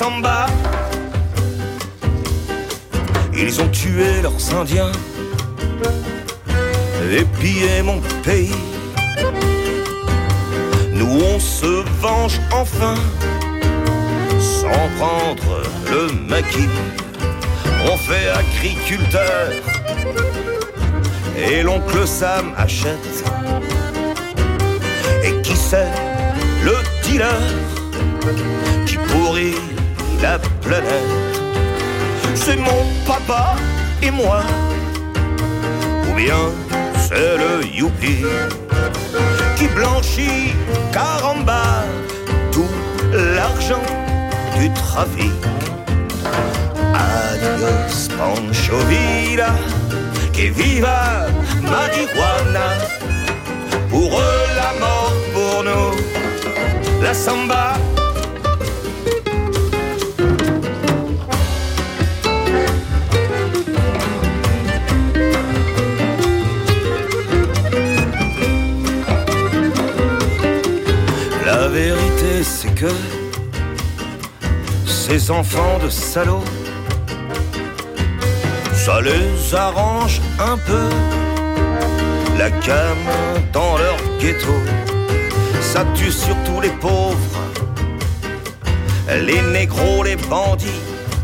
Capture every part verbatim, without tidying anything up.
samba. Ils ont tué leurs Indiens et pillé mon pays. Nous on se venge enfin sans prendre le maquis. On fait agriculteur et l'oncle Sam achète. Et qui c'est le dealer qui pourrit la planète? C'est mon papa et moi, ou bien c'est le youpi qui blanchit caramba tout l'argent du trafic. Adios Pancho Villa, que viva marijuana. Pour eux la mort, pour nous la samba. La vérité c'est que ces enfants de salauds, ça les arrange un peu. La cam dans leur ghetto, ça tue surtout les pauvres, les négros, les bandits.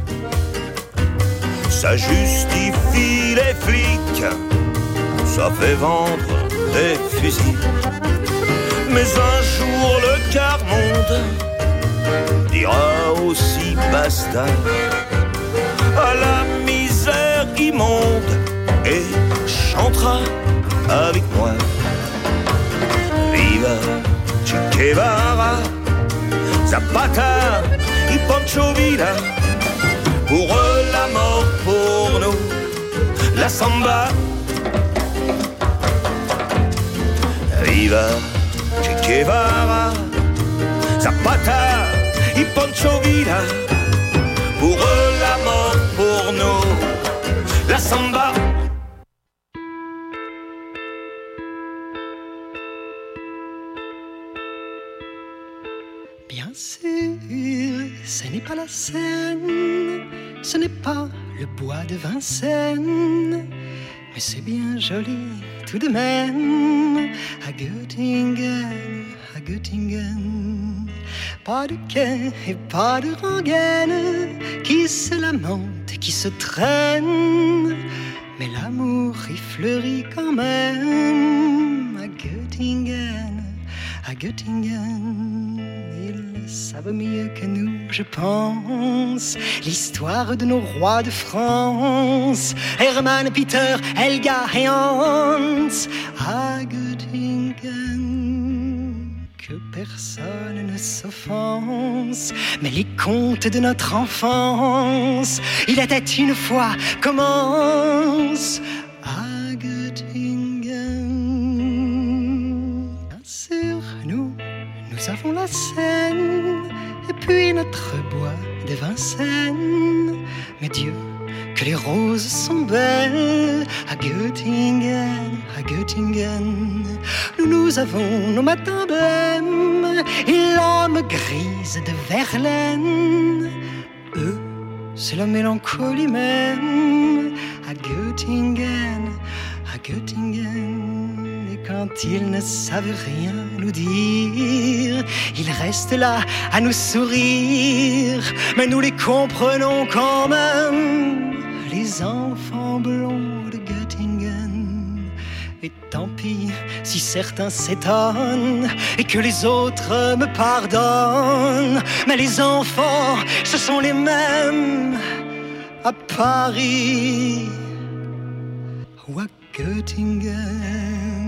Ça justifie les flics, ça fait vendre des fusils. Mais un jour le quart-monde dira aussi basta à la misère immonde et chantera avec moi. Viva Che Guevara, Zapata y Pancho Villa. Pour eux la mort, pour nous la samba. Viva Che Guevara, Zapata y Pancho Villa. Pour eux la mort, pour nous la samba. Bien sûr, ce n'est pas la Seine, ce n'est pas le bois de Vincennes, mais c'est bien joli tout de même à Göttingen, à Göttingen. Pas de quai et pas de rengaine qui se lamentent, qui se traînent, mais l'amour y fleurit quand même à Göttingen, à Göttingen. Ils savent mieux que nous, je pense, l'histoire de nos rois de France, Hermann, Peter, Helga et Hans à Göttingen. Que personne ne s'offense, mais les contes de notre enfance, il était une fois, commence à Göttingen. Bien sûr, nous, nous avons la Seine, et puis notre bois de Vincennes. Mais Dieu, que les roses sont belles à Göttingen, à Göttingen. Nous, nous avons nos matins blêmes et l'âme grise de Verlaine. Eux, c'est la mélancolie même à Göttingen, à Göttingen. Et quand ils ne savent rien nous dire, ils restent là à nous sourire, mais nous les comprenons quand même, les enfants blonds de Göttingen. Et tant pis si certains s'étonnent et que les autres me pardonnent, mais les enfants, ce sont les mêmes à Paris ou à Göttingen.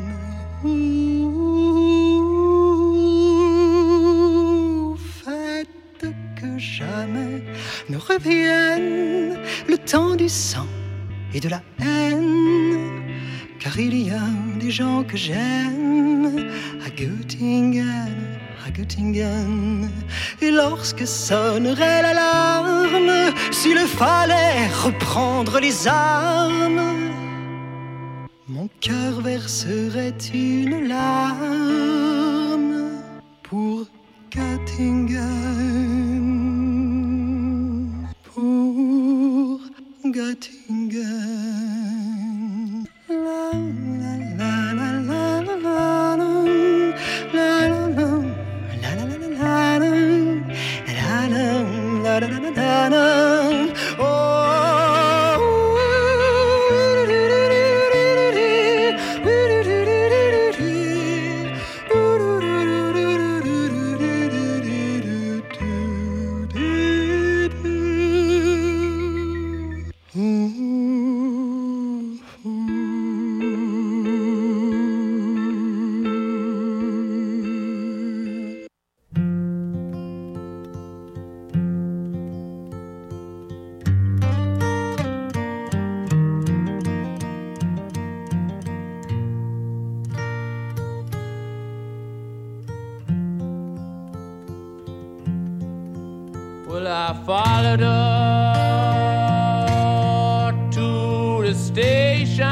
Ouh, faites que jamais ne revienne le temps du sang et de la haine, car il y a des gens que j'aime à Göttingen, à Göttingen. Et lorsque sonnerait l'alarme, s'il fallait reprendre les armes, mon cœur verserait une larme pour Göttingen. Well, I followed her to the station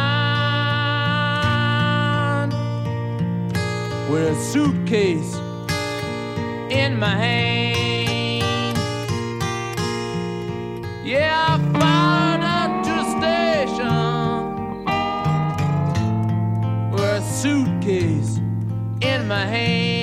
with a suitcase in my hand. Yeah, I followed her to the station with a suitcase in my hand.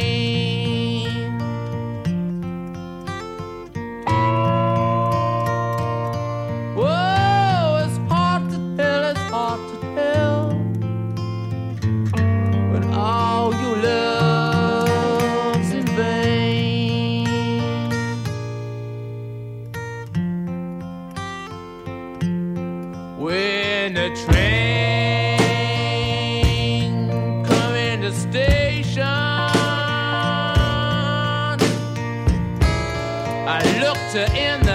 In the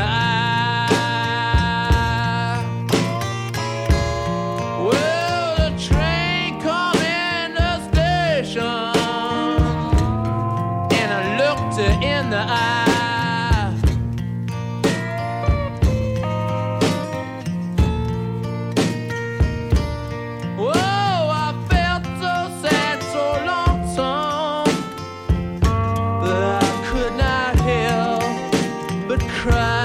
eye. Well, the train come in the station, and I looked her in the eye. Whoa, I felt so sad, so lonesome, that I could not help but cry.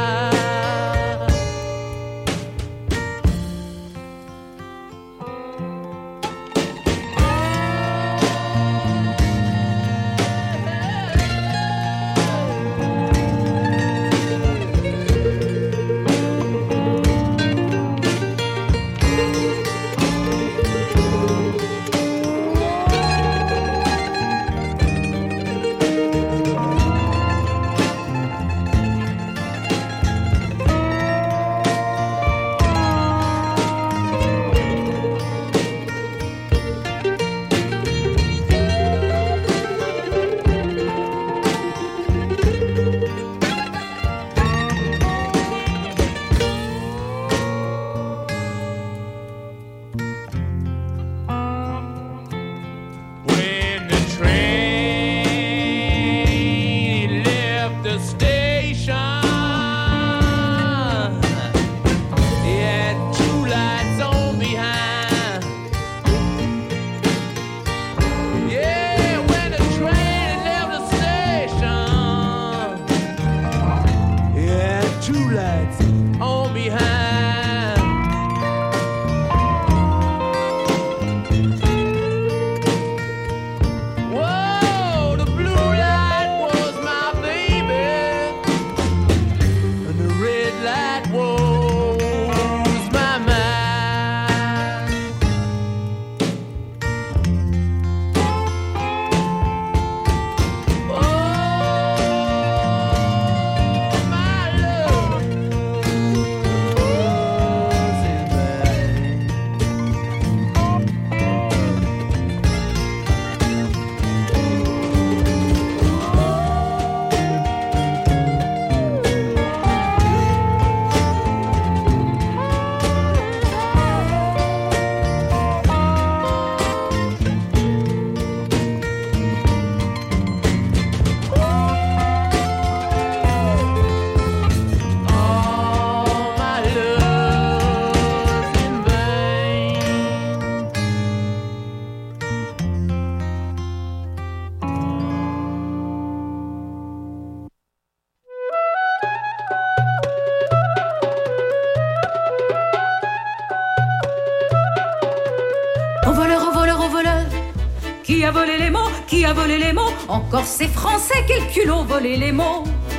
Qui a volé les mots? Qui a volé les mots? Encore ces Français, quel culot voler les mots.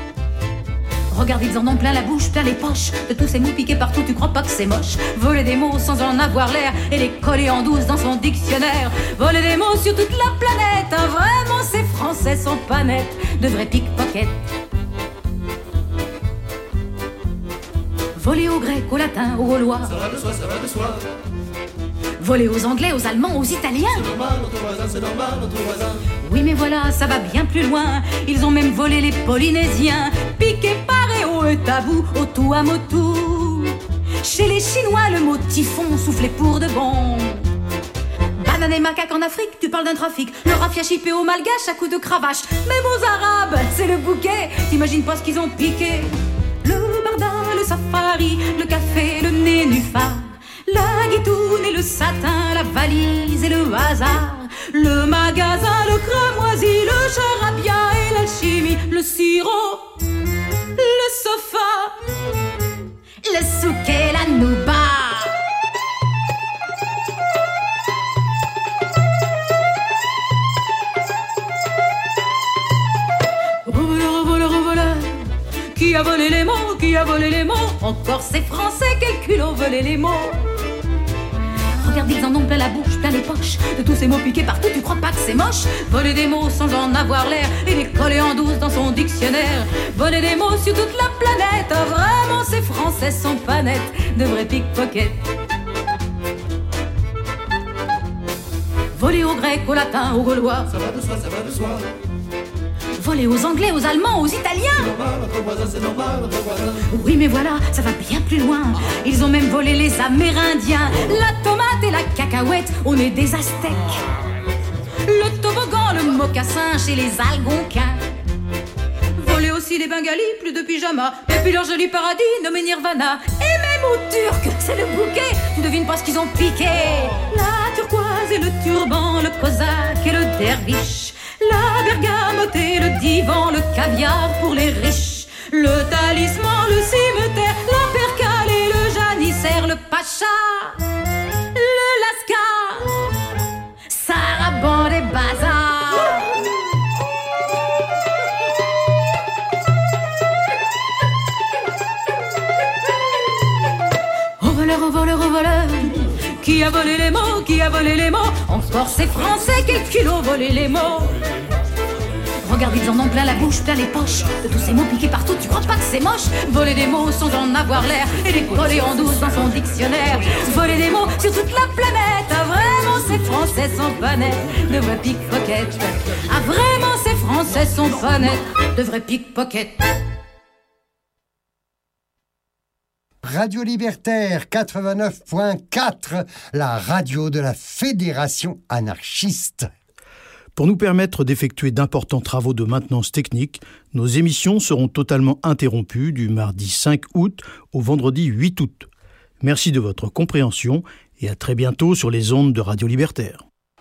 Regarde, ils en ont plein la bouche, plein les poches. De tous ces mots piqués partout, tu crois pas que c'est moche? Voler des mots sans en avoir l'air et les coller en douce dans son dictionnaire. Voler des mots sur toute la planète, hein, vraiment ces Français sont pas nets, de vrais pickpockets. Voler aux Grecs, aux Latins, aux Gaulois. Ça va de soi, ça va de soi. Voler aux Anglais, aux Allemands, aux Italiens. C'est normal, notre voisin, c'est normal, notre voisin. Oui mais voilà, ça va bien plus loin. Ils ont même volé les Polynésiens. Piqué par Réo et Tabou, au tout à Motu. Chez les Chinois, le mot typhon soufflait pour de bon. Banane et macaque en Afrique, tu parles d'un trafic. Le raffia chippé aux Malgaches à coups de cravache. Même aux Arabes, c'est le bouquet. T'imagines pas ce qu'ils ont piqué. le safari, le café, le nénuphar, la guitoune et le satin, la valise et le hasard, le magasin, le cramoisi, le charabia et l'alchimie, le sirop, le sofa, le souk et la nouba. Qui a volé les mots, qui a volé les mots? Encore ces Français, quel culot volé les mots. Regarde, ils en ont plein la bouche, plein les poches. De tous ces mots piqués partout, tu crois pas que c'est moche? Voler des mots sans en avoir l'air et les coller en douce dans son dictionnaire. Voler des mots sur toute la planète. Oh, vraiment, ces Français sont pas nets, de vrais pickpockets. Voler aux Grecs, aux Latins, aux Gaulois. Ça va de soi, ça va de soi. Voler aux Anglais, aux Allemands, aux Italiens. C'est normal, notre voisin, c'est normal, notre voisin. Oui mais voilà, ça va bien plus loin. Ils ont même volé les Amérindiens, la tomate et la cacahuète au nez des Aztèques, le toboggan, le mocassin chez les Algonquins. Volé aussi les Bengalis, plus de pyjama, et puis leur joli paradis nommé Nirvana. Et même aux Turcs, c'est le bouquet, tu devines pas ce qu'ils ont piqué. La turquoise et le turban, le cosaque et le derviche, la bergamote et le divan, le caviar pour les riches, le talisman, le cimetière, la percale et le janissaire, le pacha, le lascar, sarabande et bazar. Au voleur, au voleur, au voleur, qui a volé les mots, qui a volé les mots? Encore ces Français, quel culot volé les mots. Regarde, ils en ont plein la bouche, plein les poches. De tous ces mots piqués partout, tu crois pas que c'est moche? Voler des mots sans en avoir l'air et les coller en douce dans son dictionnaire. Voler des mots sur toute la planète. Ah vraiment, ces Français sont pas nets, de vrais pickpockets. Ah vraiment, ces Français sont pas nets, de vrais pickpockets. Radio Libertaire quatre-vingt-neuf point quatre, la radio de la Fédération anarchiste. Pour nous permettre d'effectuer d'importants travaux de maintenance technique, nos émissions seront totalement interrompues du mardi cinq août au vendredi huit août. Merci de votre compréhension et à très bientôt sur les ondes de Radio Libertaire.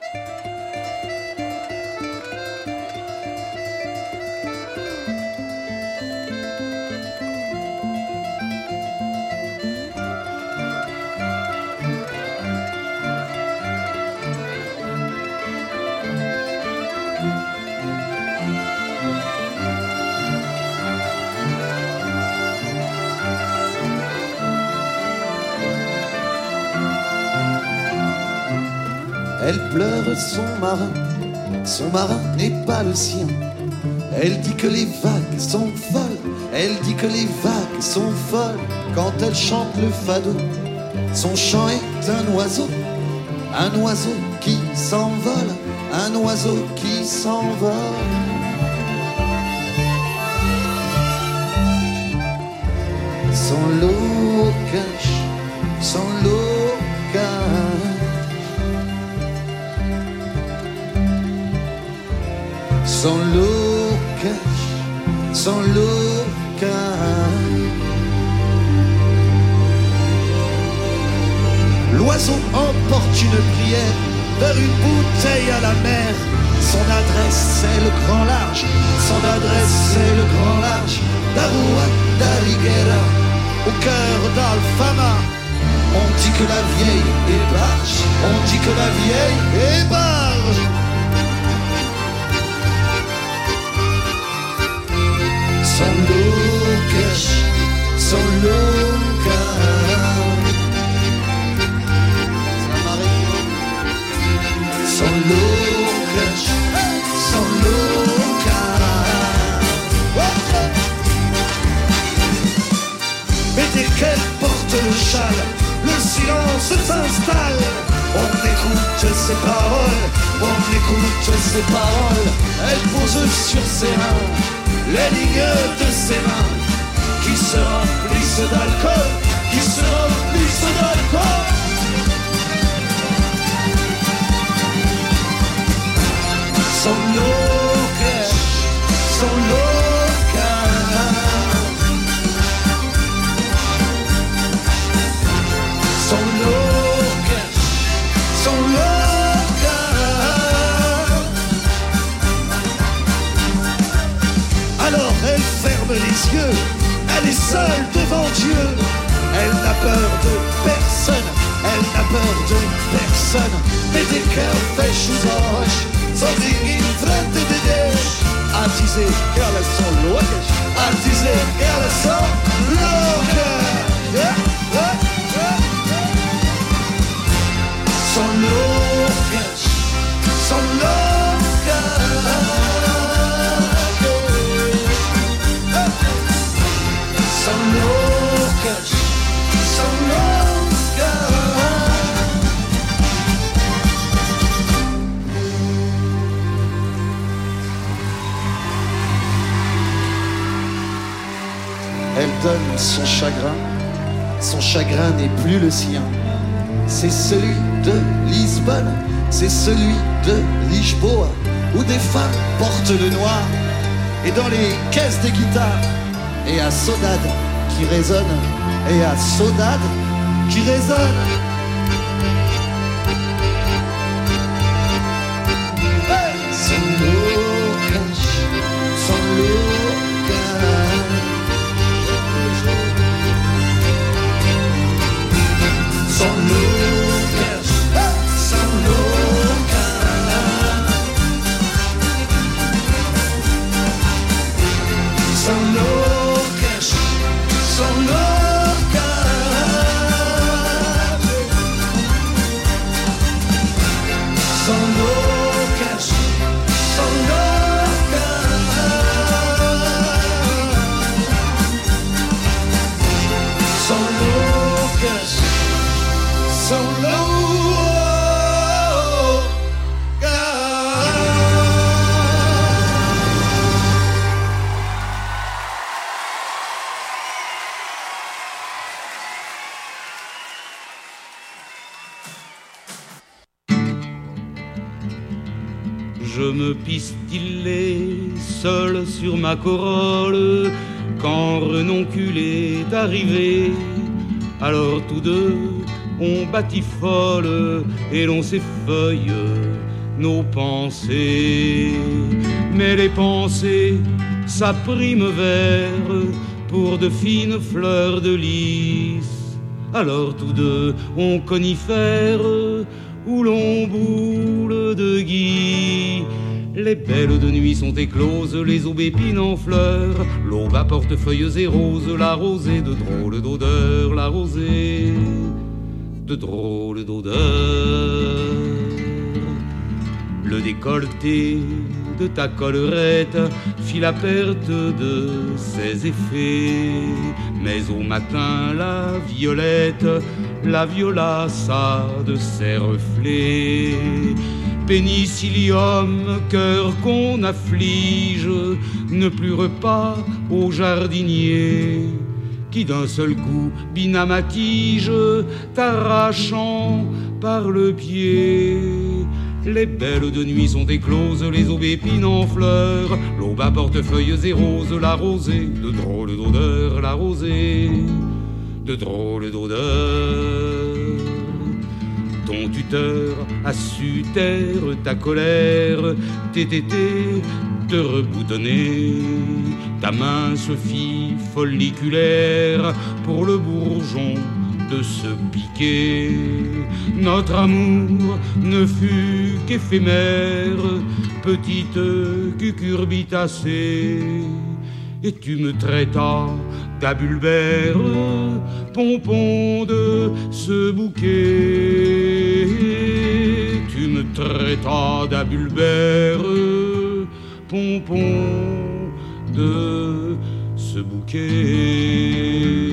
Elle pleure son marin, son marin n'est pas le sien. Elle dit que les vagues sont folles, elle dit que les vagues sont folles. Quand elle chante le fado, son chant est un oiseau, un oiseau qui s'envole, un oiseau qui s'envole. Son locache, son locache, son locache, son locache. L'oiseau emporte une prière vers une bouteille à la mer. Son adresse c'est le grand large, son adresse c'est le grand large d'Arua d'Aliguera, au cœur d'Alfama. On dit que la vieille est barge, on dit que la vieille est barge. Son locache, son locache, son locache, son locache. Mais dès qu'elle porte le châle, le silence s'installe. On écoute ses paroles, on écoute ses paroles. Elle pose sur ses reins les lignes de ses mains qui se remplissent d'alcool, qui se remplissent d'alcool. Son locache, son locache, les yeux, elle est seule devant Dieu. Elle n'a peur de personne, elle n'a peur de personne. Mais dès qu'elle feche os olhos, sozinha em frente de Deus, a dizer que elas são loucas, a dizer que elas são loucas. São loucas, são loucas. São loucas, são loucas. Elle donne son chagrin, son chagrin n'est plus le sien. C'est celui de Lisbonne, c'est celui de Lisboa, où des femmes portent le noir, et dans les caisses des guitares, et à Saudade qui résonne, et à Saudade qui résonne. Hey! São loucas, são loucas. São loucas, são loucas. São loucas, são loucas. São loucas, são loucas. São loucas. So low. Je me pistillais seul sur ma corolle quand Renoncule est arrivé. Alors tous deux on batifole et l'on s'effeuille nos pensées. Mais les pensées, ça prime vert pour de fines fleurs de lys. Alors tous deux on conifère où l'on boule de gui. Les belles de nuit sont écloses, les aubépines en fleurs. L'aube à portefeuilles et roses, la rosée de drôles d'odeurs, la rosée de drôles d'odeurs. Le décolleté de ta collerette fit la perte de ses effets. Mais au matin la violette la violaça de ses reflets. Pénicillium, cœur qu'on afflige, ne plure pas au jardinier qui d'un seul coup bina ma tige, t'arrachant par le pied. Les belles de nuit sont écloses, les aubépines en fleurs. L'aube à portefeuilles et roses, la rosée de drôles d'odeurs, la rosée de drôles d'odeurs. Ton tuteur a su taire ta colère, tes tétés te reboutonner. Ta main se fit folliculaire pour le bourgeon de se piquer. Notre amour ne fut qu'éphémère, petite cucurbitacée. Et tu me traitas d'abulbère, pompon de ce bouquet. Tu me traitas d'abulbère, pompon de ce bouquet.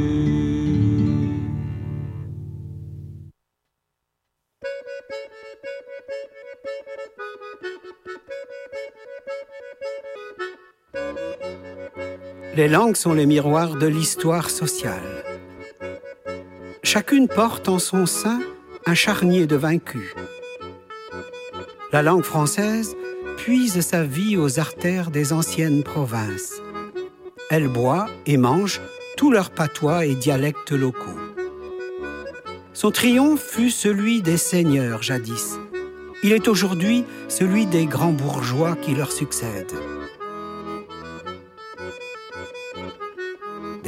Les langues sont les miroirs de l'histoire sociale. Chacune porte en son sein un charnier de vaincu. La langue française puise sa vie aux artères des anciennes provinces. Elle boit et mange tous leurs patois et dialectes locaux. Son triomphe fut celui des seigneurs jadis. Il est aujourd'hui celui des grands bourgeois qui leur succèdent.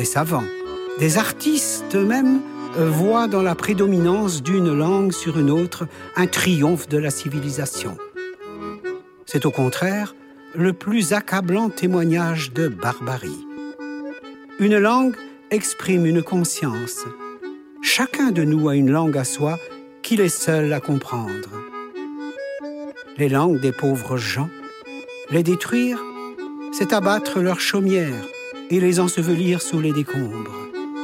des savants, des artistes même voient dans la prédominance d'une langue sur une autre un triomphe de la civilisation. C'est au contraire le plus accablant témoignage de barbarie. Une langue exprime une conscience. Chacun de nous a une langue à soi qu'il est seul à comprendre. Les langues des pauvres gens, les détruire, c'est abattre leurs chaumières et les ensevelir sous les décombres.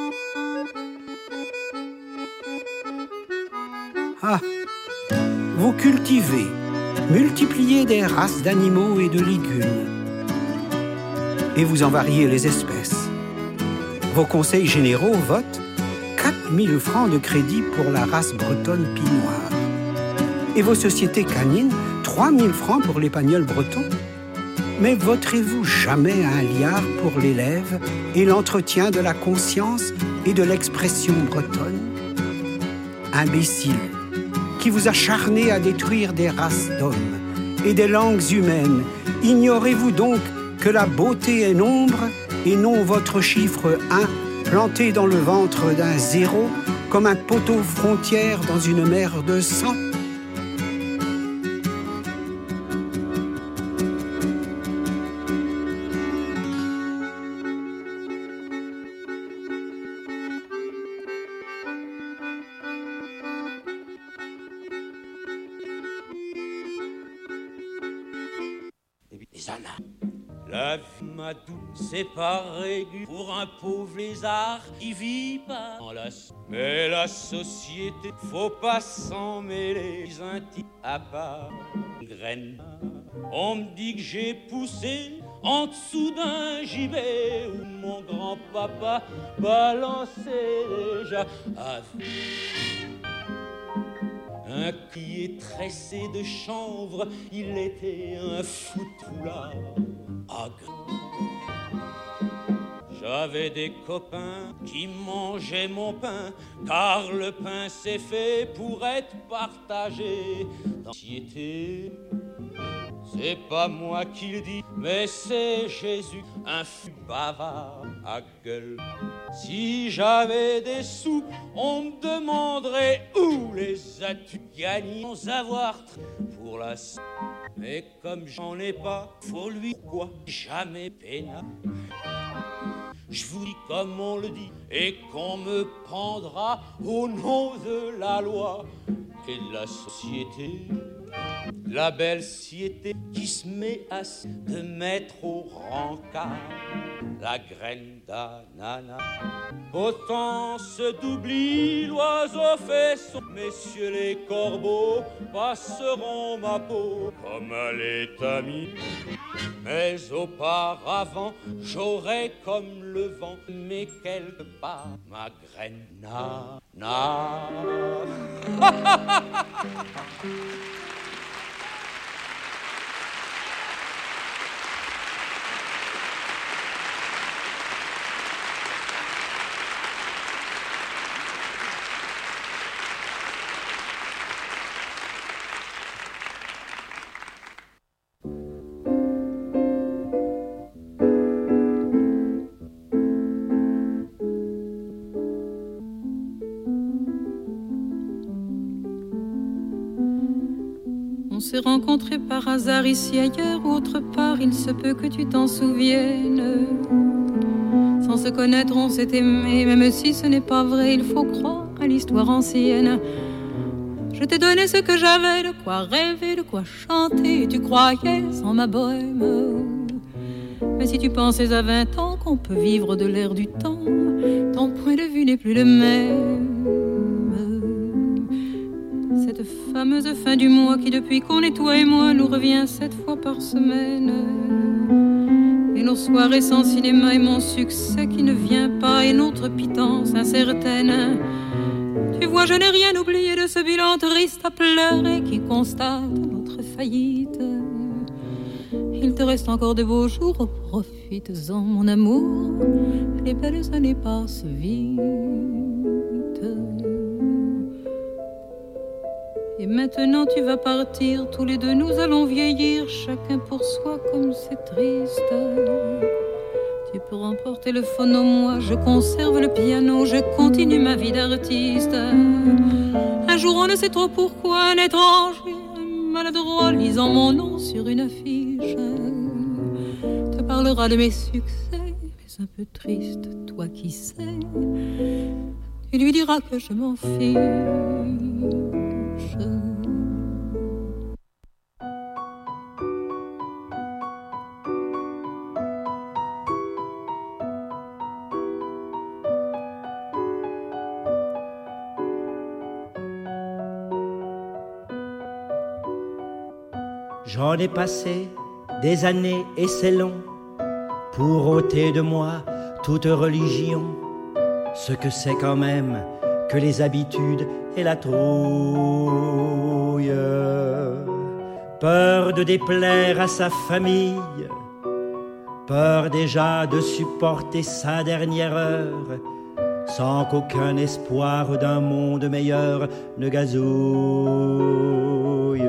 Ah, vous cultivez, multipliez des races d'animaux et de légumes, et vous en variez les espèces. Vos conseils généraux votent quatre mille francs de crédit pour la race bretonne pinoire. Et vos sociétés canines, trois mille francs pour l'épagnol breton. Mais voterez-vous jamais un liard pour l'élève et l'entretien de la conscience et de l'expression bretonne? Imbécile, qui vous acharnez à détruire des races d'hommes et des langues humaines, ignorez-vous donc que la beauté est nombre et non votre chiffre un planté dans le ventre d'un zéro comme un poteau frontière dans une mer de sang? La vie m'a douce, c'est pas régulier pour un pauvre lézard qui vit pas en la... Mais la société, faut pas s'en mêler, les intimes à part graine. On me dit que j'ai poussé en dessous d'un gibet où mon grand-papa balançait déjà à un qui tressé de chanvre, il était un foutoulard. J'avais des copains qui mangeaient mon pain, car le pain c'est fait pour être partagé. Dans la société, c'est pas moi qui le dis, mais c'est Jésus, un fou bavard à gueule. Si j'avais des sous, on me demanderait où les as-tu gagnés sans avoir pour la... Mais comme j'en ai pas, faut lui quoi jamais pénal. Je vous dis comme on le dit, et qu'on me prendra au nom de la loi et de la société. La belle société qui se met à se de mettre au rencard la graine d'ananas. Potence d'oubli, l'oiseau fait son... Messieurs les corbeaux passeront ma peau comme elle est amie. Mais auparavant, j'aurais comme le vent, mais quelque part ma graine na na. On s'est rencontrés par hasard ici, ailleurs ou autre part, il se peut que tu t'en souviennes. Sans se connaître, on s'est aimé, même si ce n'est pas vrai, il faut croire à l'histoire ancienne. Je t'ai donné ce que j'avais, de quoi rêver, de quoi chanter, et tu croyais sans ma bohème. Mais si tu pensais à vingt ans qu'on peut vivre de l'air du temps, ton point de vue n'est plus le même. Cette fameuse fin du mois qui, depuis qu'on est toi et moi, nous revient sept fois par semaine. Et nos soirées sans cinéma et mon succès qui ne vient pas et notre pitance incertaine. Tu vois, je n'ai rien oublié de ce bilan triste à pleurer qui constate notre faillite. Il te reste encore de beaux jours, profites-en mon amour, les belles années passent vite. Et maintenant tu vas partir, tous les deux nous allons vieillir, chacun pour soi comme c'est triste. Tu peux emporter le phono, moi je conserve le piano, je continue ma vie d'artiste. Un jour on ne sait trop pourquoi un étranger maladroit lisant mon nom sur une affiche te parlera de mes succès, mais un peu triste, toi qui sais. Il lui dira que je m'en fiche. J'en ai passé des années et c'est long pour ôter de moi toute religion. Ce que c'est quand même que les habitudes et la trouille. Peur de déplaire à sa famille, peur déjà de supporter sa dernière heure, sans qu'aucun espoir d'un monde meilleur ne gazouille.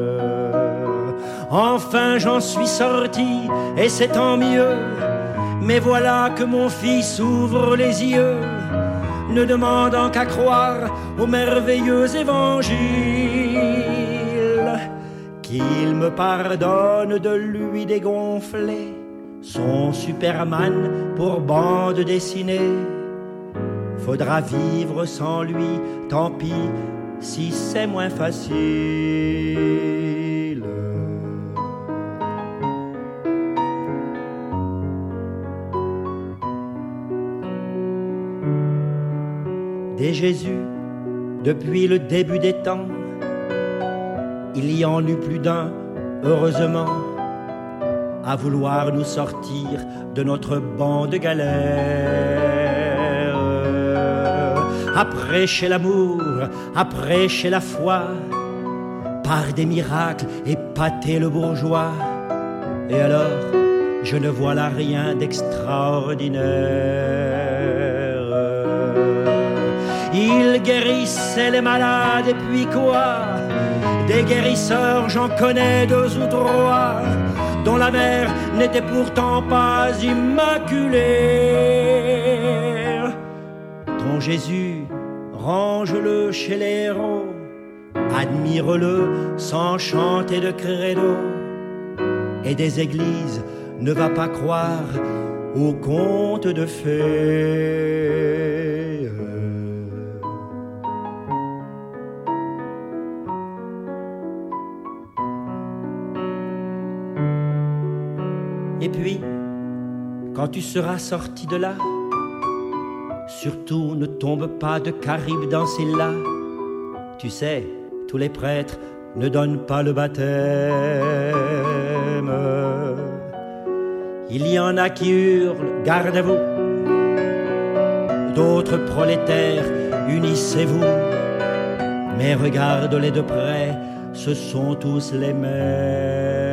Enfin j'en suis sorti et c'est tant mieux, mais voilà que mon fils ouvre les yeux, ne demandant qu'à croire au merveilleux évangile, qu'il me pardonne de lui dégonfler son Superman pour bande dessinée. Faudra vivre sans lui, tant pis si c'est moins facile. Dès Jésus, depuis le début des temps, il y en eut plus d'un, heureusement, à vouloir nous sortir de notre banc de galère. À prêcher l'amour, à prêcher la foi, par des miracles épater le bourgeois. Et alors, je ne vois là rien d'extraordinaire. Il guérissait les malades et puis quoi? Des guérisseurs, j'en connais deux ou trois, dont la mère n'était pourtant pas immaculée. Ton Jésus, range-le chez les héros, admire-le sans chanter de credo. Et des églises, ne va pas croire aux contes de fées. Et puis, quand tu seras sorti de là, surtout ne tombe pas de Caribe dans ces là. Tu sais, tous les prêtres ne donnent pas le baptême. Il y en a qui hurlent, garde à vous. D'autres prolétaires, unissez-vous. Mais regarde-les de près, ce sont tous les mêmes.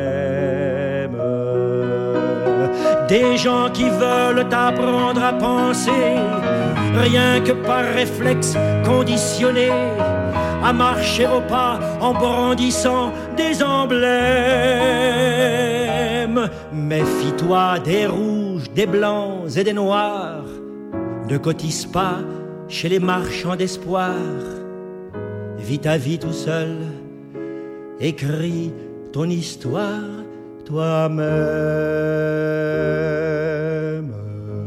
Des gens qui veulent t'apprendre à penser, rien que par réflexe conditionné, à marcher au pas en brandissant des emblèmes. Méfie-toi des rouges, des blancs et des noirs. Ne cotise pas chez les marchands d'espoir. Vis ta vie tout seul, écris ton histoire toi-même.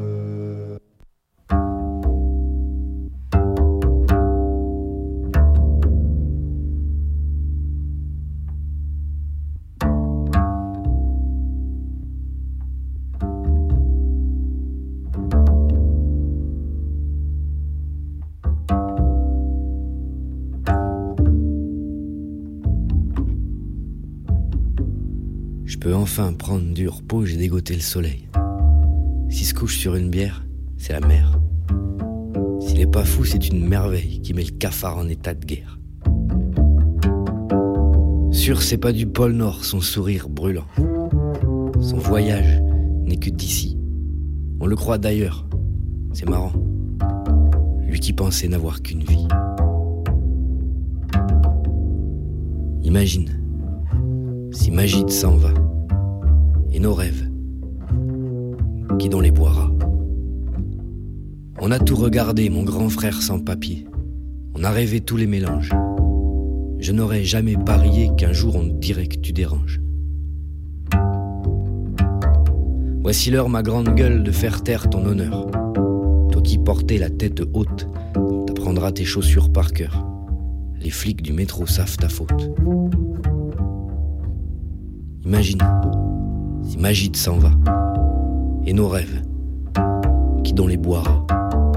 Je peux enfin prendre du repos, j'ai dégoté le soleil. S'il se couche sur une bière, c'est la mer. S'il est pas fou, c'est une merveille qui met le cafard en état de guerre. Sûr, c'est pas du pôle Nord, son sourire brûlant. Son voyage n'est que d'ici. On le croit d'ailleurs. C'est marrant. Lui qui pensait n'avoir qu'une vie. Imagine, si Magid s'en va, et nos rêves, qui dans les boira. On a tout regardé, mon grand frère sans papier. On a rêvé tous les mélanges. Je n'aurais jamais parié qu'un jour on te dirait que tu déranges. Voici l'heure, ma grande gueule, de faire taire ton honneur. Toi qui portais la tête haute, t'apprendras tes chaussures par cœur. Les flics du métro savent ta faute. Imagine, si Magide s'en va, et nos rêves, qui dans les boira.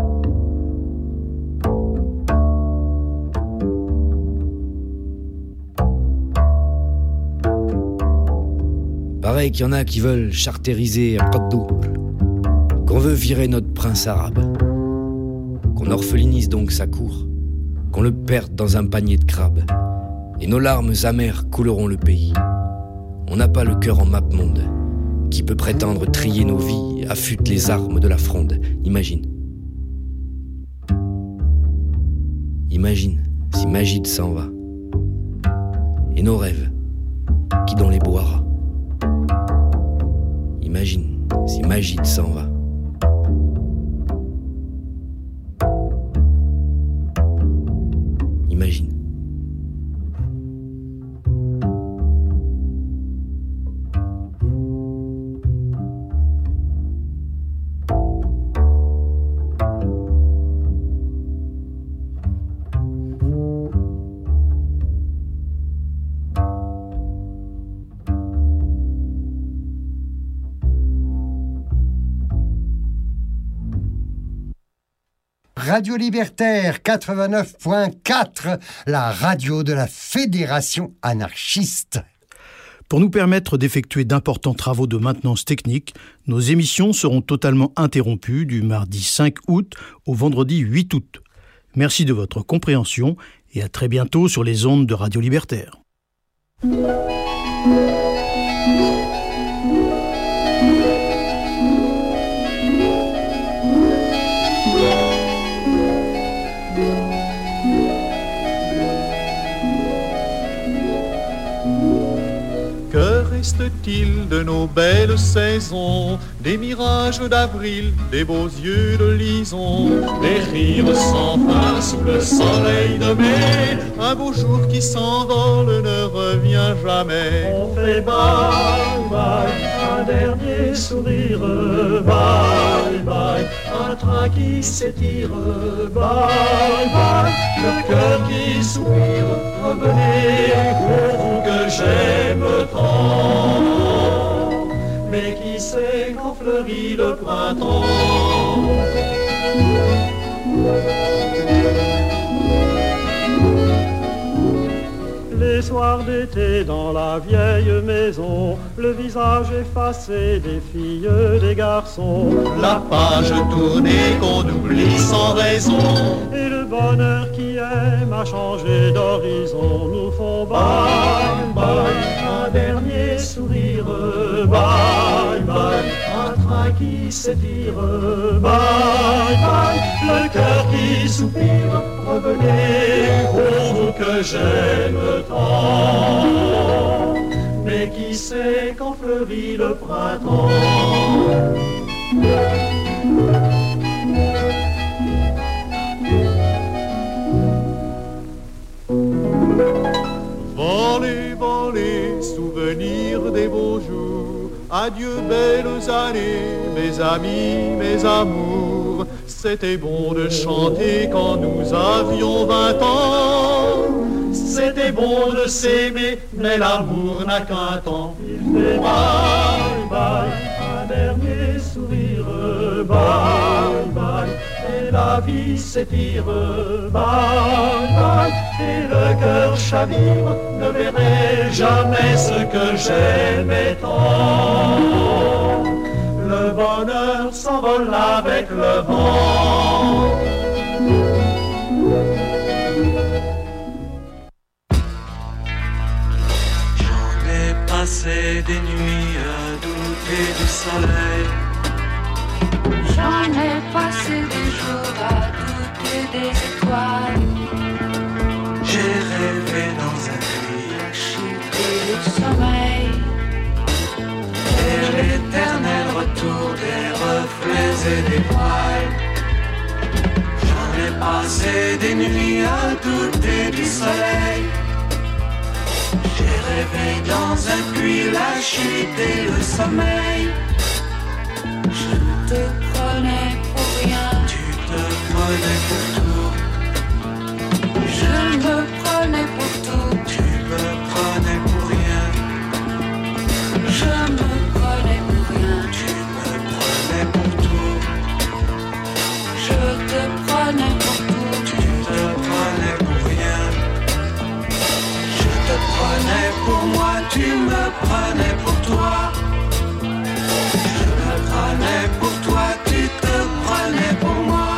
Pareil qu'il y en a qui veulent chartériser un Qaddou, qu'on veut virer notre prince arabe, qu'on orphelinise donc sa cour, qu'on le perde dans un panier de crabes, et nos larmes amères couleront le pays. On n'a pas le cœur en map-monde, qui peut prétendre trier nos vies, affûte les armes de la fronde. Imagine. Imagine si Magide s'en va, et nos rêves, qui dans les boira. Imagine si Magide s'en va. Imagine. Radio Libertaire quatre-vingt-neuf point quatre, la radio de la Fédération anarchiste. Pour nous permettre d'effectuer d'importants travaux de maintenance technique, nos émissions seront totalement interrompues du mardi cinq août au vendredi huit août. Merci de votre compréhension et à très bientôt sur les ondes de Radio Libertaire. Reste-t-il de nos belles saisons, des mirages d'avril, des beaux yeux de lison, des rires sans fin sous le soleil de mai, un beau jour qui s'envole ne revient jamais. On fait bye bye, un dernier sourire, bye bye, un train qui s'étire, bye bye, le cœur qui soupire, revenez pour vous que j'aime tant. Mais qui sait quand fleurit le printemps? Les soirs d'été dans la vieille maison, le visage effacé des filles, des garçons, la page tournée qu'on oublie sans raison, et le bonheur qui aime à changer d'horizon nous font bye bye, un dernier sourire, bye bye, un train qui s'étire, bye bye, le cœur qui soupire, revenez pour vous que j'aime tant. Mais qui sait quand fleurit le printemps? Volez, volez, souvenirs des beaux jours. Adieu belles années, mes amis, mes amours. C'était bon de chanter quand nous avions vingt ans. C'était bon de s'aimer, mais l'amour n'a qu'un temps. Il fait bye bye, un dernier sourire, bye bye, et la vie s'étire, bye bye, et le cœur chavire, ne verrai jamais ce que j'aimais tant. Le bonheur s'envole avec le vent. Passer des nuits à douter du soleil. J'en ai passé des jours à douter des étoiles. J'ai rêvé dans un lit à chuter le sommeil. Et l'éternel retour des passé des poils. J'en ai passé des nuits à douter du soleil. J'ai rêvé dans un puits la chute et le sommeil. Je te prenais pour rien. Tu te prenais pour tout. Je me prenais pour tout. Tu me prenais pour rien. Je me prenais pour rien. Tu me prenais pour tout. Je te prenais pour tout. Tu te prenais pour rien. Je te prenais pour moi, tu me prenais pour toi. Je me prenais pour toi, tu te prenais pour moi.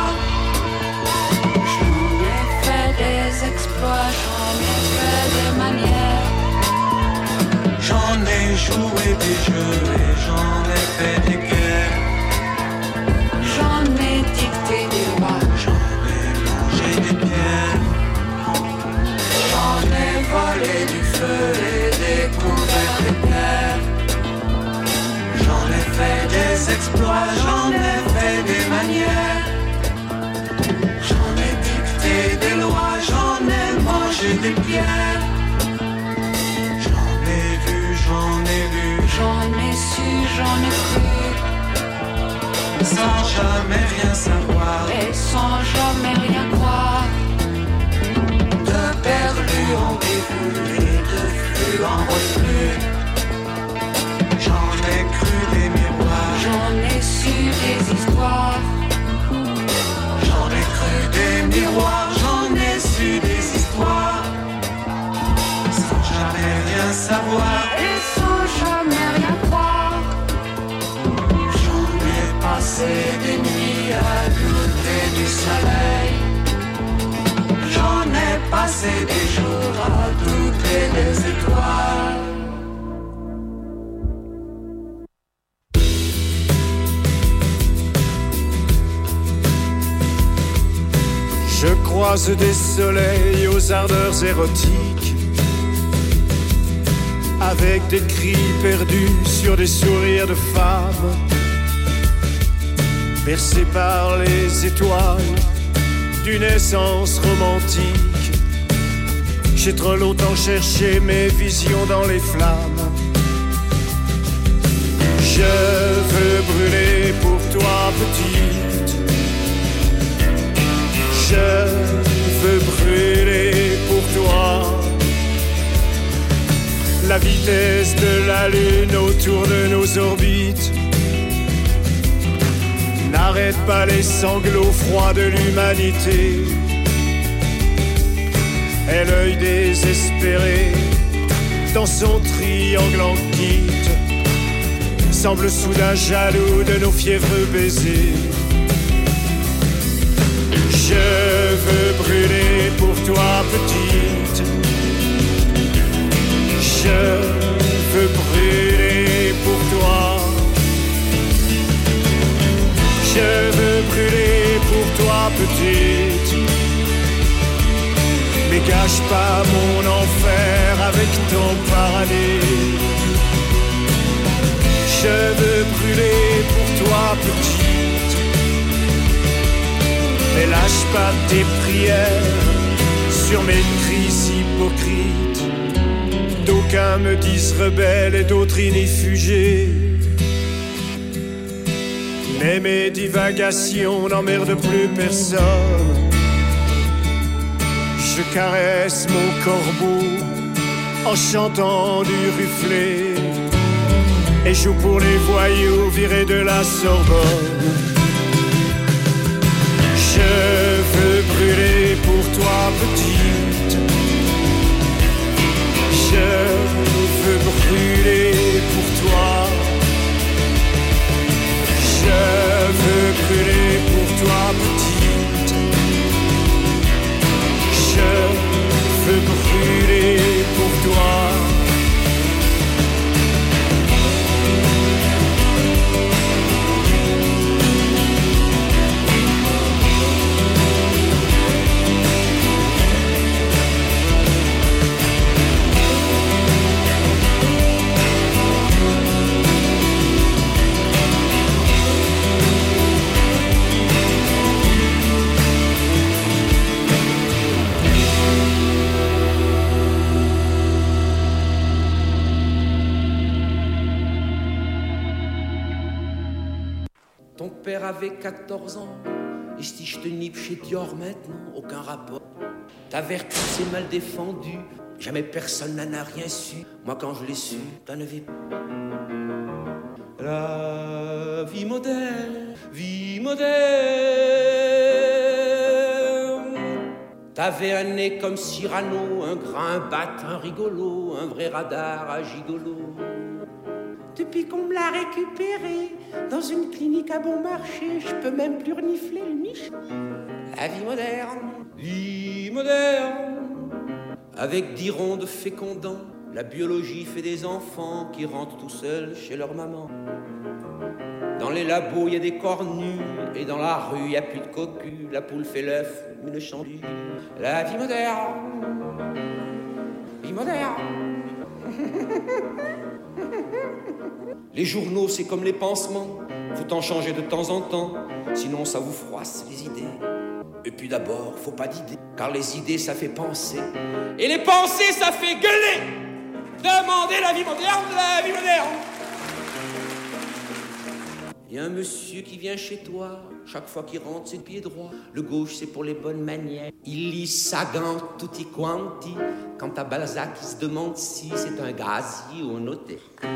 J'en ai fait des exploits, j'en ai fait des manières. J'en ai joué des jeux et j'en ai fait des guerres. J'en ai dicté des lois. J'en ai mangé des pierres. J'en ai volé du feu et découvert des terres. J'en ai fait des exploits, j'en ai fait des manières. J'en ai dicté des lois, j'en ai mangé des pierres. J'en ai vu, j'en ai vu, J'en ai su, j'en ai cru. sans jamais rien savoir. Et sans jamais rien croire. De perlus en début et de flux en reflux. J'en ai cru des miroirs. J'en ai su des histoires. J'en ai cru des miroirs. J'en ai su des histoires. Sans jamais rien savoir. Et sans jamais rien croire. J'en ai passé des nuits à douter du soleil. J'en ai passé des jours à douter des étoiles. Je croise des soleils aux ardeurs érotiques, avec des cris perdus sur des sourires de femmes, bercés par les étoiles d'une essence romantique. J'ai trop longtemps cherché mes visions dans les flammes. Je veux brûler pour toi, petite. Je veux brûler pour toi. La vitesse de la lune autour de nos orbites n'arrête pas les sanglots froids de l'humanité. Et l'œil désespéré dans son triangle en quitte semble soudain jaloux de nos fiévreux baisers. Je veux brûler pour toi, petite. Je veux brûler pour toi. Je veux brûler pour toi, petite. Mais gâche pas mon enfer avec ton paradis. Je veux brûler pour toi, petite. Mais lâche pas tes prières sur mes cris hypocrites. D'aucuns me disent rebelle et d'autres inifugés. Mais mes divagations n'emmerdent plus personne. Je caresse mon corbeau en chantant du Rufflet et joue pour les voyous virés de la Sorbonne. Je veux brûler pour toi, petite. Je veux brûler pour toi. Je veux brûler pour toi, petite. Je veux brûler pour toi. Ton père avait quatorze ans, et si je te nippe chez Dior maintenant, aucun rapport. Ta vertu s'est mal défendue, jamais personne n'en a rien su. Moi quand je l'ai su, t'en avais pas. La vie moderne, vie moderne. T'avais un nez comme Cyrano, un grain, un bat, un rigolo, un vrai radar à gigolo. Depuis qu'on me l'a récupéré dans une clinique à bon marché, je peux même plus renifler le niche. La vie moderne, vie moderne. Avec dix rondes fécondants, la biologie fait des enfants qui rentrent tout seuls chez leur maman. Dans les labos, il y a des corps nus, et dans la rue, il n'y a plus de cocu. La poule fait l'œuf, mais ne change plus. La vie moderne, vie moderne. Les journaux, c'est comme les pansements, faut en changer de temps en temps, sinon ça vous froisse les idées. Et puis d'abord, faut pas d'idées, car les idées, ça fait penser, et les pensées, ça fait gueuler. Demandez la vie moderne, la vie moderne. Il y a un monsieur qui vient chez toi, chaque fois qu'il rentre, c'est le pied droit. Le gauche, c'est pour les bonnes manières. Il lit Sagan tutti quanti. Quant à Balzac, il se demande si c'est un gazier ou un notaire.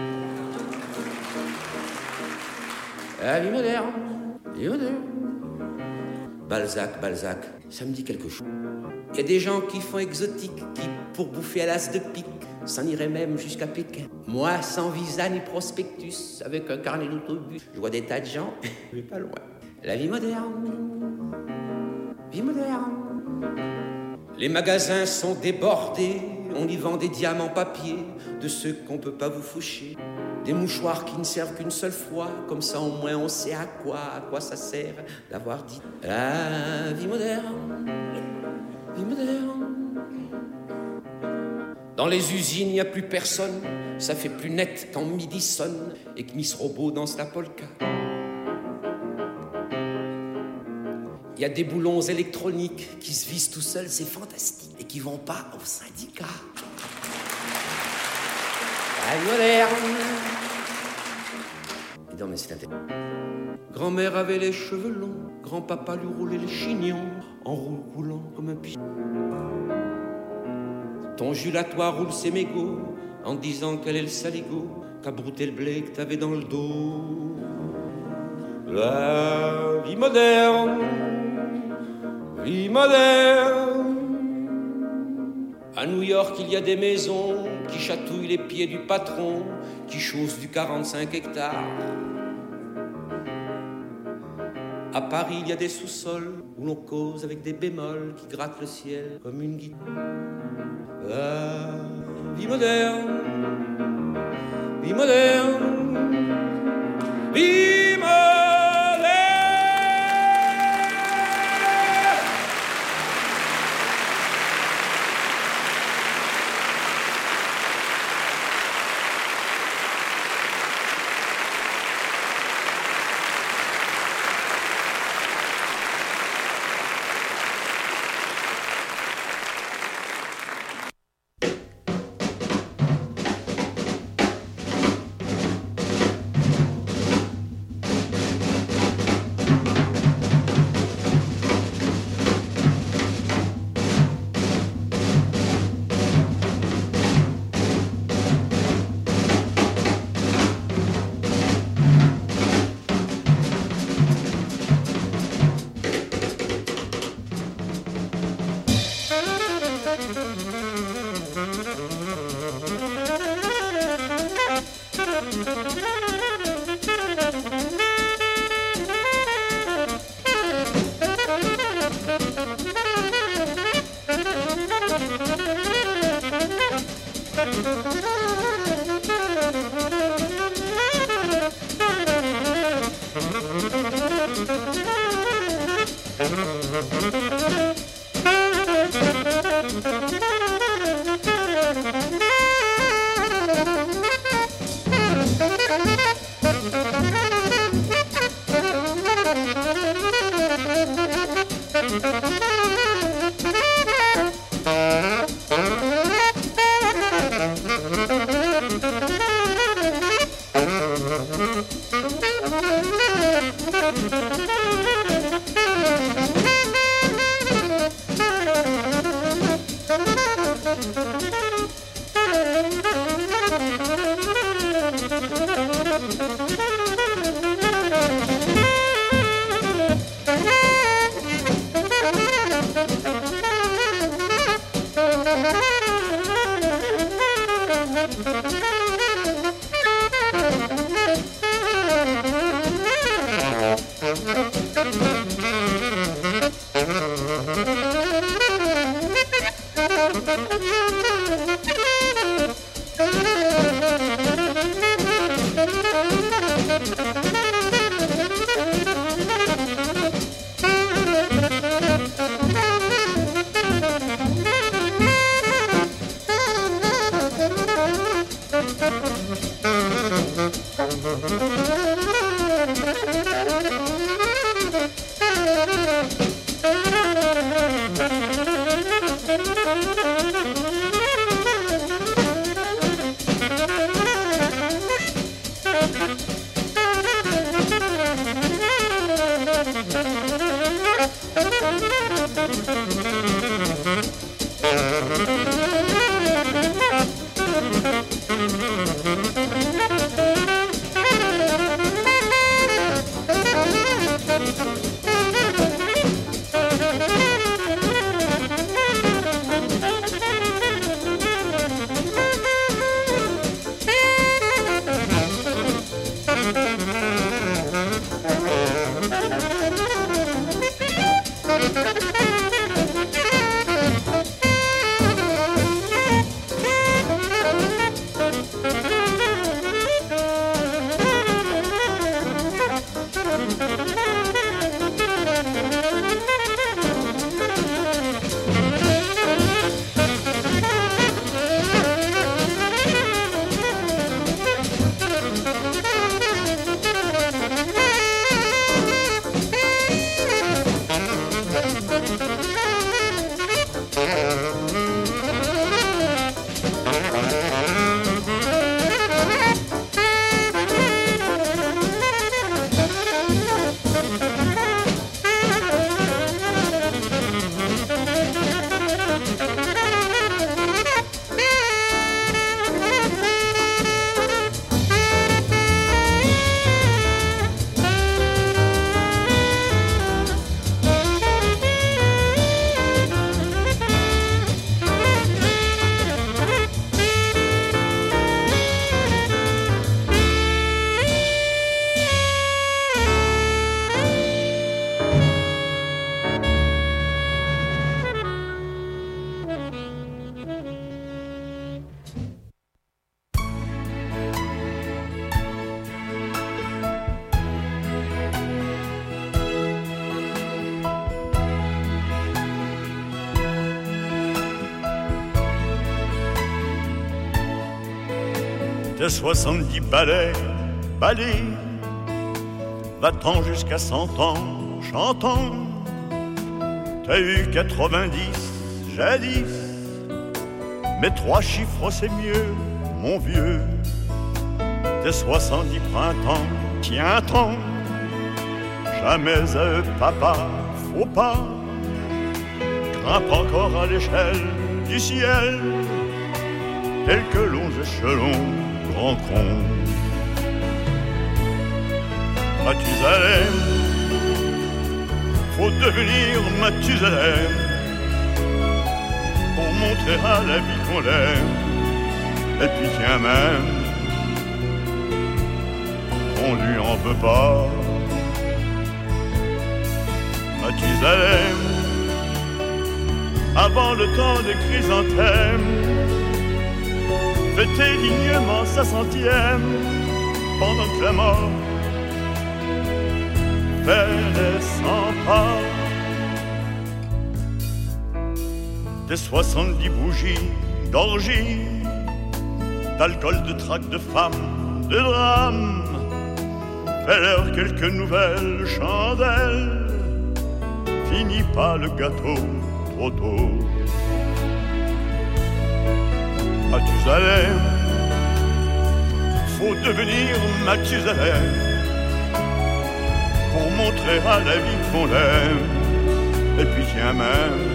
La vie moderne, vie moderne. Balzac, Balzac, ça me dit quelque chose. Il y a des gens qui font exotique, qui, pour bouffer à l'as de pique, s'en iraient même jusqu'à Pékin. Moi, sans visa ni prospectus, avec un carnet d'autobus, je vois des tas de gens, mais pas loin. La vie moderne, vie moderne. Les magasins sont débordés, on y vend des diamants papier, de ceux qu'on peut pas vous faucher. Des mouchoirs qui ne servent qu'une seule fois, comme ça au moins on sait à quoi, à quoi ça sert d'avoir dit la vie moderne, vie moderne. Dans les usines, il n'y a plus personne, ça fait plus net quand midi sonne et que Miss Robot danse la polka. Il y a des boulons électroniques qui se visent tout seuls, c'est fantastique, et qui vont pas au syndicat. La vie moderne. Et non, mais c'est intéressant. Grand-mère avait les cheveux longs, grand-papa lui roulait les chignons, en roulant comme un pigeon. Ton Jules à toi roule ses mégots, en disant qu'elle est le saligo, qu'a brouté le blé que t'avais dans le dos. La vie moderne, vie moderne. À New York, il y a des maisons qui chatouillent les pieds du patron, qui chaussent du quarante-cinq hectares. À Paris, il y a des sous-sols où l'on cause avec des bémols qui grattent le ciel comme une guitare. La vie moderne, vie moderne, vie moderne. Thank you. De soixante-dix balais, balais, va-t'en jusqu'à cent ans, chantant. T'as eu quatre-vingt-dix, jadis, mais trois chiffres c'est mieux, mon vieux. Tes soixante-dix printemps, tiens-t'en, jamais à eux, papa, faut pas. Grimpe encore à l'échelle du ciel, quelques longs échelons, grand con. Mathusalem, faut devenir Mathusalem pour montrer à la vie qu'on l'aime. Et puis tiens même qu'on lui en veut pas. Mathusalem, avant le temps des chrysanthèmes, fêter dignement sa centième, pendant que la mort fait les cent pas. Des soixante-dix bougies d'orgie, d'alcool, de traque, de femmes, de drames, fais-leur quelques nouvelles chandelles, finis pas le gâteau trop tôt. Mathusalem, faut devenir Mathusalem pour montrer à la vie qu'on l'aime. Et puis tiens même,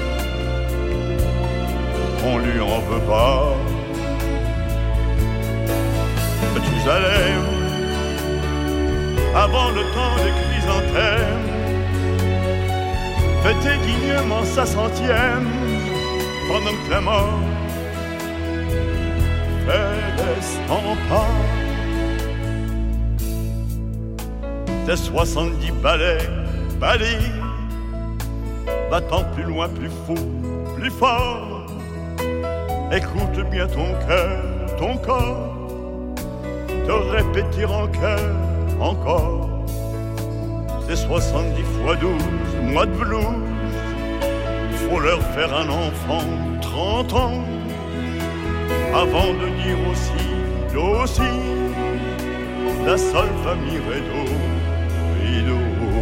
on lui en veut pas. Mathusalem, avant le temps des chrysanthèmes, fêtait dignement sa centième, pendant que la mort fait des cent pas. Des soixante-dix balais, balais, battant plus loin, plus fou, plus fort. Écoute bien ton cœur, ton corps, te répéter en cœur encore. Des soixante-dix fois douze mois de blues, faut leur faire un enfant, trente ans, avant de dire aussi, aussi, la seule famille rideau, rideau.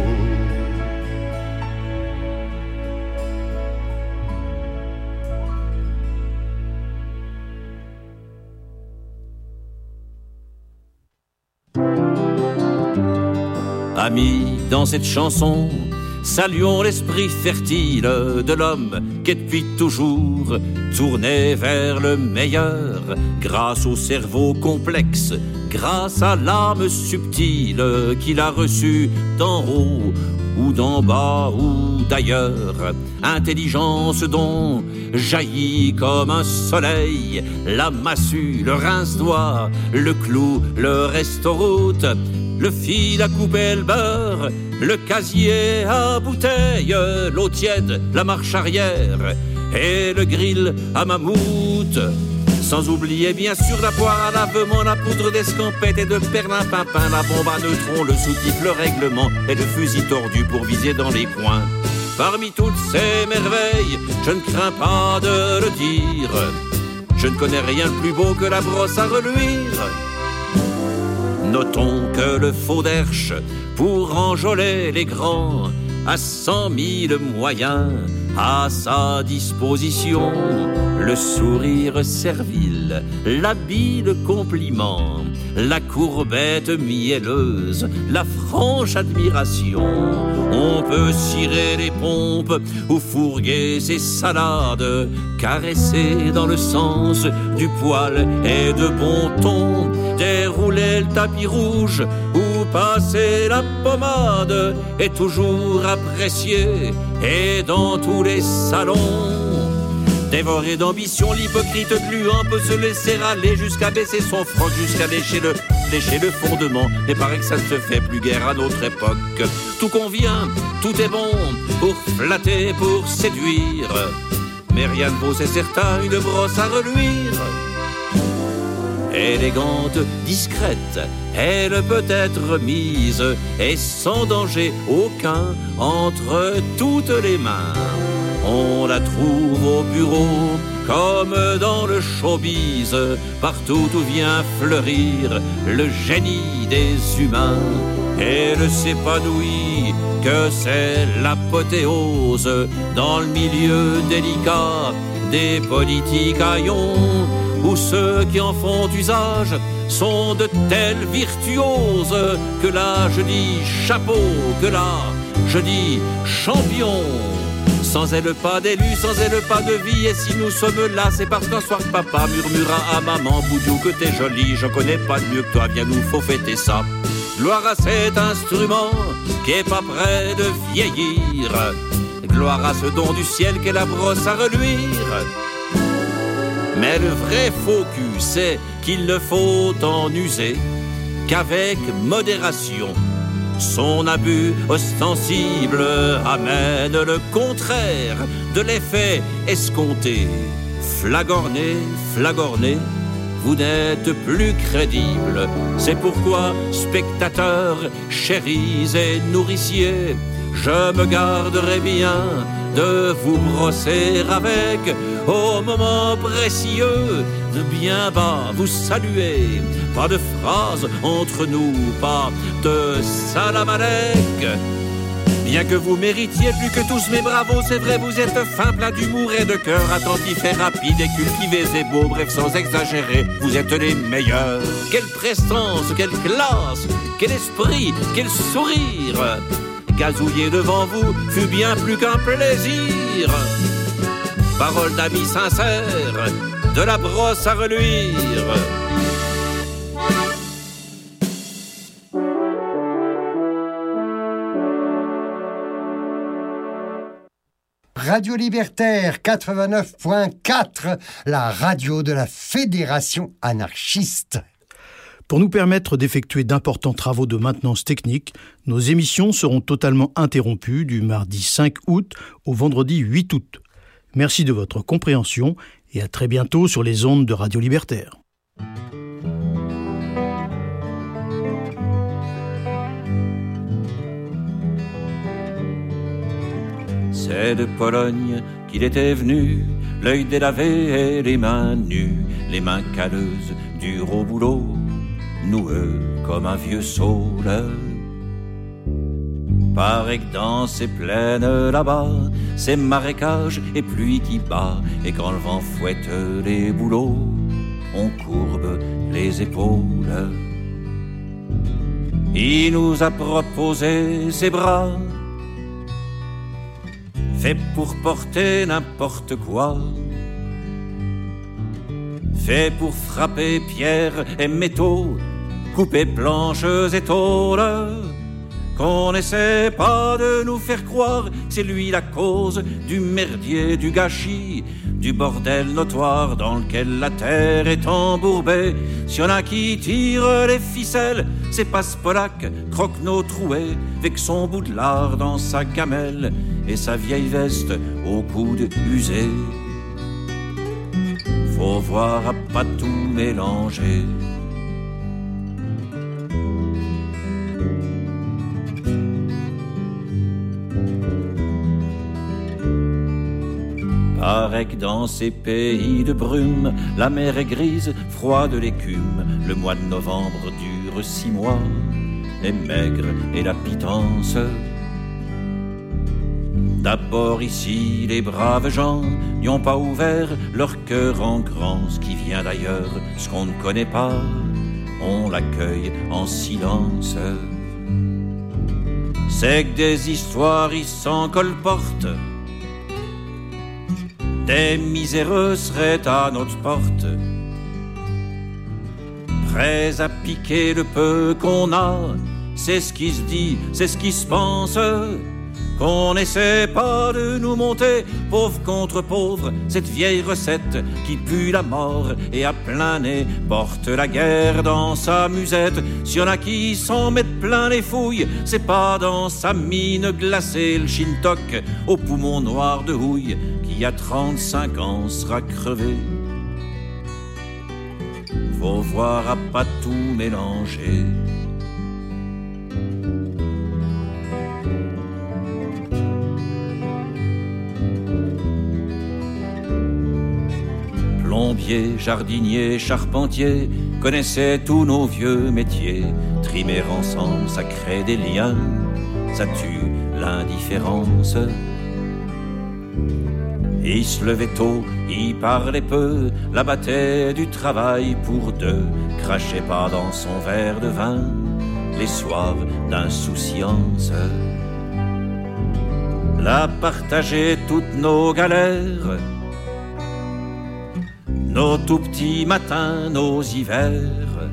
Amis, dans cette chanson, saluons l'esprit fertile de l'homme qui est depuis toujours tourné vers le meilleur, grâce au cerveau complexe, grâce à l'âme subtile qu'il a reçue d'en haut ou d'en bas ou d'ailleurs. Intelligence dont jaillit comme un soleil la massue, le rince-doigt, le clou, le resto-route, le fil à couper le beurre, le casier à bouteille, l'eau tiède, la marche arrière et le grill à mammouth. Sans oublier bien sûr la poire à lavement, la poudre d'escampette et de perlimpinpin, la bombe à neutrons, le soutif, le règlement et le fusil tordu pour viser dans les coins. Parmi toutes ces merveilles, je ne crains pas de le dire, je ne connais rien de plus beau que la brosse à reluire. Notons que le faux d'Herche, pour enjôler les grands, a cent mille moyens à sa disposition. Le sourire servile, l'habile compliment, la courbette mielleuse, la franche admiration. On peut cirer les pompes ou fourguer ses salades, caresser dans le sens du poil et de bon ton, dérouler le tapis rouge ou passer la pommade est toujours apprécié et dans tous les salons. Dévoré d'ambition, l'hypocrite gluant peut se laisser aller jusqu'à baisser son froc, jusqu'à lécher le, lécher le fondement. Mais paraît que ça ne se fait plus guère à notre époque. Tout convient, tout est bon pour flatter, pour séduire. Mais rien ne vaut, c'est certain, une brosse à reluire. Élégante, discrète, elle peut être mise et sans danger aucun entre toutes les mains. On la trouve au bureau comme dans le showbiz, partout où vient fleurir le génie des humains. Elle s'épanouit que c'est l'apothéose dans le milieu délicat des politiques haillons, où ceux qui en font usage sont de tels virtuoses que là je dis chapeau, que là je dis champion. Sans elle pas d'élu, sans elle pas de vie. Et si nous sommes là, c'est parce qu'un soir papa murmura à maman: Boudou que t'es jolie, je connais pas de mieux que toi, viens nous faut fêter ça. Gloire à cet instrument qui est pas près de vieillir, gloire à ce don du ciel qu'est la brosse à reluire. Mais le vrai faux cul, c'est qu'il ne faut en user qu'avec modération. Son abus ostensible amène le contraire de l'effet escompté. Flagorné, flagorné, vous n'êtes plus crédible. C'est pourquoi, spectateurs, chéris et nourriciers, je me garderai bien de vous brosser avec, au moment précieux, de bien bas vous saluer. Pas de phrases entre nous, pas de salam alek. Bien que vous méritiez plus que tous mes bravos, c'est vrai, vous êtes fin, plein d'humour et de cœur, attentif et rapide et cultivé et beau, bref, sans exagérer, vous êtes les meilleurs. Quelle prestance, quelle classe, quel esprit, quel sourire. Gazouiller devant vous fut bien plus qu'un plaisir. Parole d'amis sincères, de la brosse à reluire. Radio Libertaire quatre-vingt-neuf point quatre, la radio de la Fédération anarchiste. Pour nous permettre d'effectuer d'importants travaux de maintenance technique, nos émissions seront totalement interrompues du mardi cinq août au vendredi huit août. Merci de votre compréhension et à très bientôt sur les ondes de Radio Libertaire. C'est de Pologne qu'il était venu, l'œil délavé et les mains nues, les mains calleuses, dures au boulot, noueux comme un vieux saule. Paraît que dans ces plaines là-bas, ces marécages et pluie qui bat, et quand le vent fouette les bouleaux, on courbe les épaules. Il nous a proposé ses bras, fait pour porter n'importe quoi, fait pour frapper pierre et métaux, couper planches et tôles, qu'on n'essaie pas de nous faire croire que c'est lui la cause du merdier, du gâchis, du bordel notoire dans lequel la terre est embourbée. S'il y en a qui tirent les ficelles, c'est Passe-Polac, croque-nos troués, avec son bout de lard dans sa gamelle et sa vieille veste au coude usé. Faut voir à pas tout mélanger. Paraît que dans ces pays de brume, la mer est grise, froide l'écume. Le mois de novembre dure six mois, les maigres et la pitance. D'abord ici, les braves gens n'y ont pas ouvert leur cœur en grand. Ce qui vient d'ailleurs, ce qu'on ne connaît pas, on l'accueille en silence. C'est que des histoires y s'en colportent, des miséreux seraient à notre porte, prêts à piquer le peu qu'on a. C'est ce qui se dit, c'est ce qui se pense, qu'on n'essaie pas de nous monter, pauvre contre pauvre, cette vieille recette qui pue la mort et à plein nez porte la guerre dans sa musette. S'il y en a qui s'en mettent plein les fouilles, c'est pas dans sa mine glacée le shintok au poumon noir de houille qui à trente-cinq ans sera crevé. Faut voir à pas tout mélanger. Plombier, jardinier, charpentier connaissaient tous nos vieux métiers. Trimer ensemble, ça crée des liens, ça tue l'indifférence. Ils se levaient tôt, ils parlaient peu, la battaient du travail pour deux, crachait pas dans son verre de vin les soirs d'insouciance. La partageaient toutes nos galères, nos tout petits matins, nos hivers.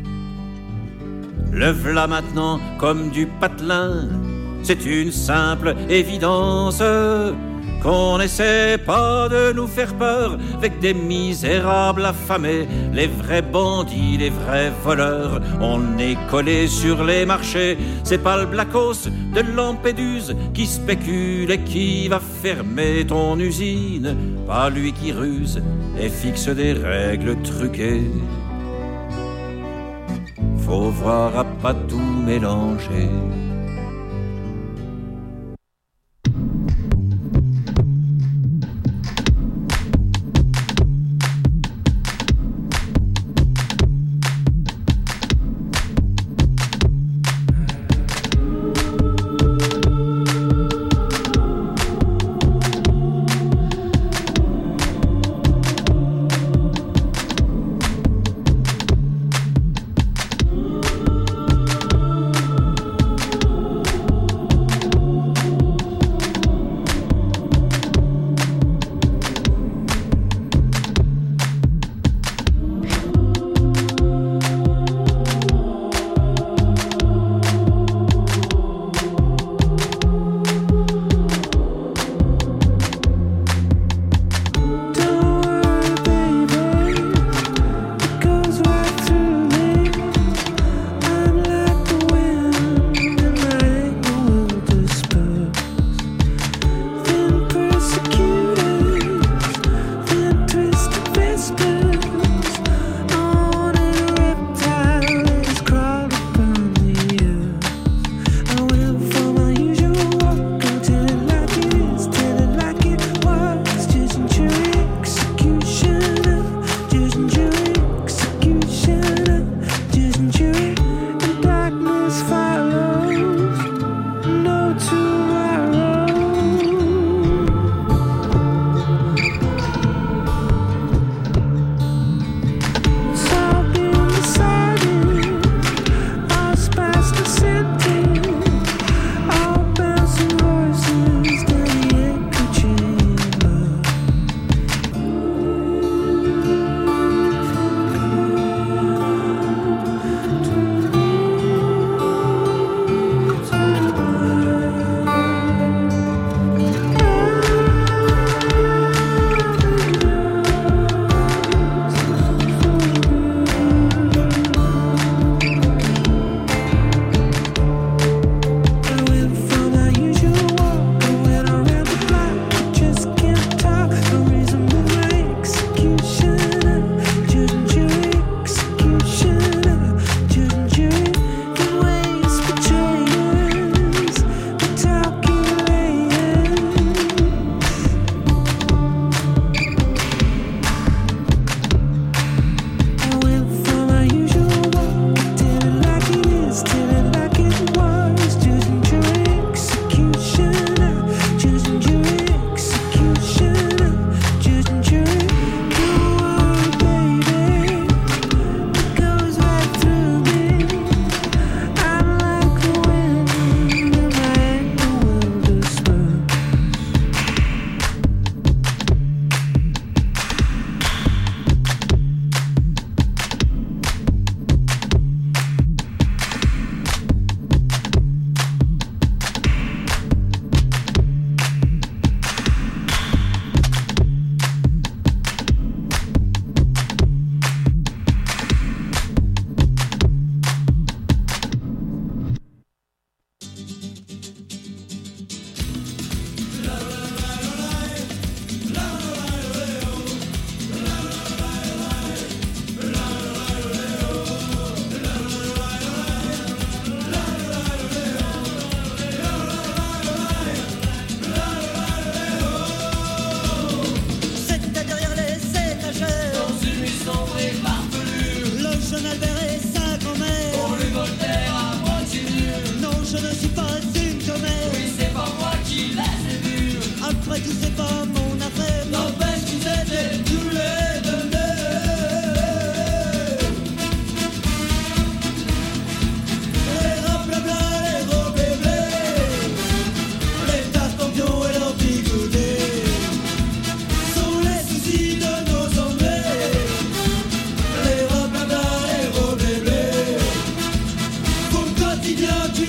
Le v'là maintenant comme du patelin, c'est une simple évidence, qu'on n'essaie pas de nous faire peur avec des misérables affamés. Les vrais bandits, les vrais voleurs, on est collés sur les marchés. C'est pas le Blacos de Lampéduse qui spécule et qui va fermer ton usine, pas lui qui ruse et fixe des règles truquées. Faut voir à pas tout mélanger.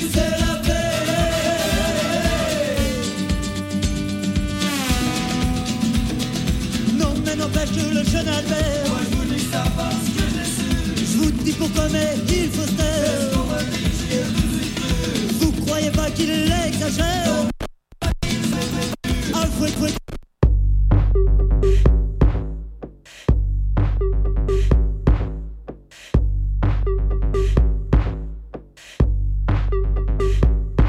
c'est la paix. Non, mais n'empêche que le jeune Albert. Moi je vous dis ça parce que j'ai su. Je vous dis pourquoi, mais il faut se taire. C'est ce qu'on me dit, j'y ai tout de suite cru. Vous croyez pas qu'il exagère? Ah, fouet, fouet.